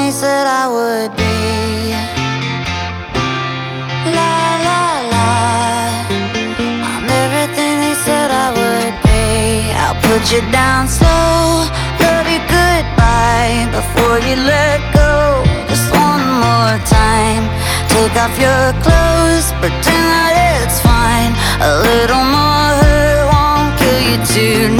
they said I would be. La la la, I'm everything they said I would be. I'll put you down slow, love you goodbye before you let go. Just one more time, take off your clothes, pretend that it's fine. A little more hurt won't kill you tonight.